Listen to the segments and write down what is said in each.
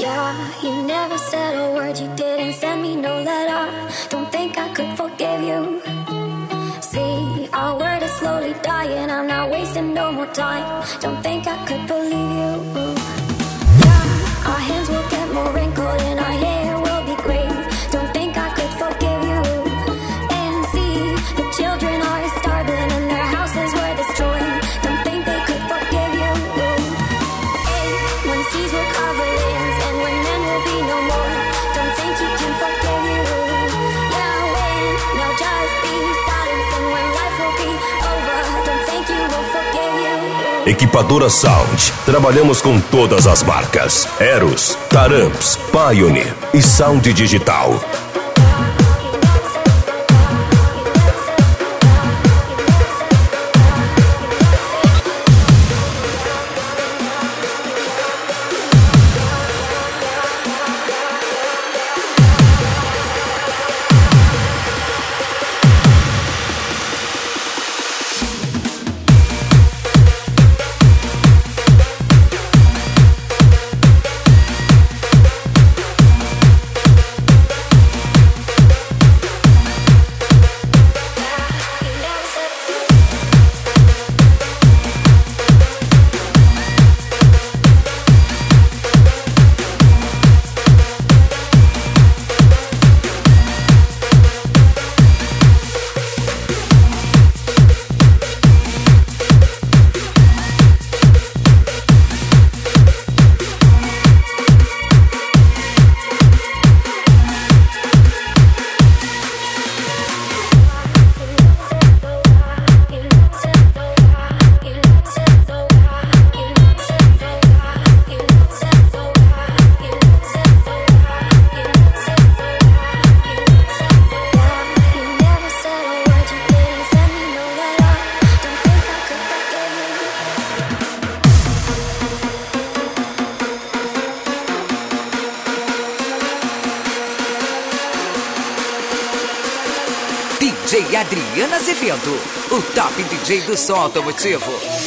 Yeah, you never said a word, you didn't send me no letter. Don't think I could forgive you. See, our word is slowly dying, I'm not wasting no more time. Don't think I could believe you. Yeah, our hands will get more wrinkled and our hair will be gray. Don't think I could forgive you. And see, the children are starving and their houses were destroyed. Don't think they could forgive you. Hey, when seas will cover lands and when men will be no more. Don't think you can forgive you. Yeah, wait, now just be silent and when life will be over. Don't think you will forgive you. Equipadora Sound. Trabalhamos com todas as marcas: Eros, Taramps, Pioneer e Sound Digital. DJ Adriana Azevedo, o top DJ do som automotivo.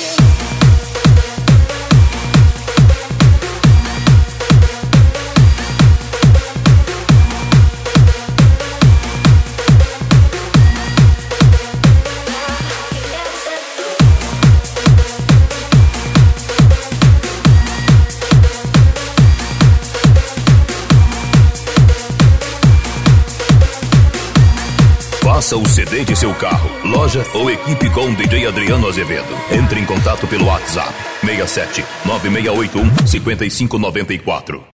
Faça o CD de seu carro, loja ou equipe com DJ Adriano Azevedo. Entre em contato pelo WhatsApp 67 9681 5594.